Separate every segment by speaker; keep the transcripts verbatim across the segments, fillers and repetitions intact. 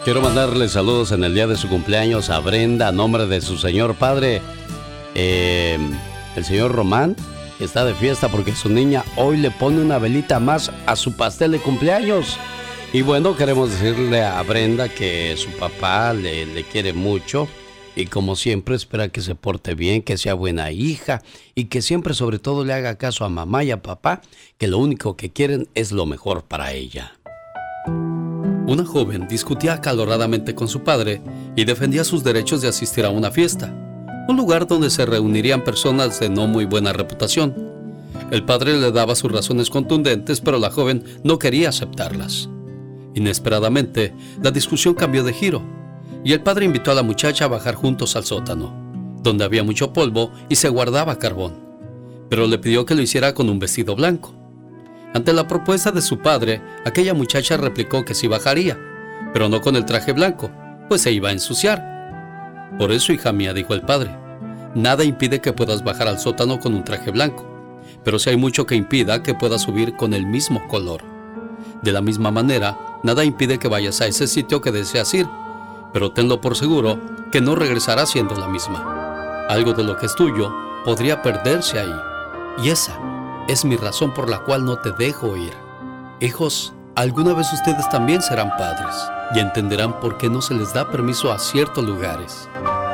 Speaker 1: Quiero mandarle saludos en el día de su cumpleaños a Brenda, a nombre de su señor padre, eh, el señor Román, que está de fiesta porque su niña hoy le pone una velita más a su pastel de cumpleaños. Y bueno, queremos decirle a Brenda que su papá le, le quiere mucho y como siempre espera que se porte bien, que sea buena hija y que siempre sobre todo le haga caso a mamá y a papá, que lo único que quieren es lo mejor para ella. Una joven discutía acaloradamente con su padre y defendía sus derechos de asistir a una fiesta, un lugar donde se reunirían personas de no muy buena reputación. El padre le daba sus razones contundentes, pero la joven no quería aceptarlas. Inesperadamente, la discusión cambió de giro y el padre invitó a la muchacha a bajar juntos al sótano, donde había mucho polvo y se guardaba carbón, pero le pidió que lo hiciera con un vestido blanco. Ante la propuesta de su padre, aquella muchacha replicó que sí bajaría, pero no con el traje blanco, pues se iba a ensuciar. Por eso, hija mía, dijo el padre, nada impide que puedas bajar al sótano con un traje blanco, pero sí hay mucho que impida que puedas subir con el mismo color. De la misma manera, nada impide que vayas a ese sitio que deseas ir, pero tenlo por seguro que no regresarás siendo la misma. Algo de lo que es tuyo podría perderse ahí, y esa es mi razón por la cual no te dejo ir. Hijos, alguna vez ustedes también serán padres y entenderán por qué no se les da permiso a ciertos lugares.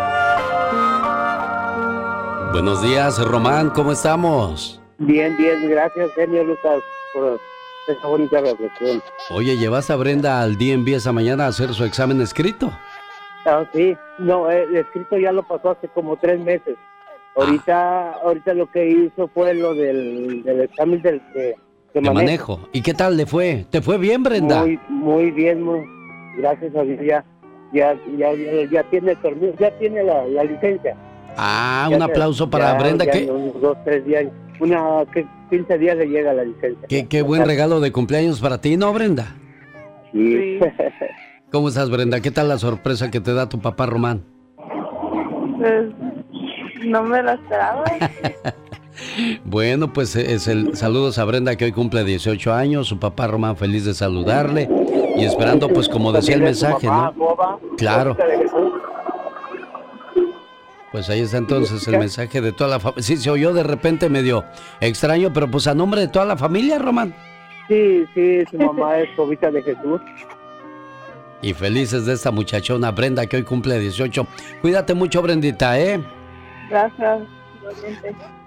Speaker 1: Buenos días, Román, ¿cómo estamos?
Speaker 2: Bien, bien, gracias, genio Lucas, por esa bonita reflexión.
Speaker 1: Oye, ¿llevaste a Brenda al D M V esa mañana a hacer su examen escrito?
Speaker 2: Ah, sí, no, el escrito ya lo pasó hace como tres meses. Ahorita, ah. ahorita lo que hizo fue lo del, del examen del que, que
Speaker 1: de manejo. manejo. ¿Y qué tal le fue? ¿Te fue bien, Brenda?
Speaker 2: Muy, muy bien, muy, gracias a Dios, ya, ya, ya, ya, ya tiene el ya tiene la, la licencia.
Speaker 1: Ah,
Speaker 2: ya
Speaker 1: un aplauso
Speaker 2: se,
Speaker 1: para
Speaker 2: ya,
Speaker 1: Brenda.
Speaker 2: Ya
Speaker 1: que
Speaker 2: unos dos, tres días, una, que quince días le llega la licencia.
Speaker 1: Qué, qué buen regalo de cumpleaños para ti, ¿no, Brenda?
Speaker 2: Sí.
Speaker 1: ¿Cómo estás, Brenda? ¿Qué tal la sorpresa que te da tu papá Román?
Speaker 3: Pues no me lo esperaba.
Speaker 1: Bueno, pues es el saludos a Brenda, que hoy cumple dieciocho años, su papá Román feliz de saludarle y esperando, pues como decía el mensaje, ¿no? Claro. Pues ahí está entonces el mensaje de toda la familia. Sí, se oyó de repente medio extraño, pero pues a nombre de toda la familia, Román.
Speaker 2: Sí, sí, su mamá es Jovita de Jesús.
Speaker 1: Y felices de esta muchachona Brenda, que hoy cumple dieciocho. Cuídate mucho, Brendita, ¿eh?
Speaker 3: Gracias, igualmente.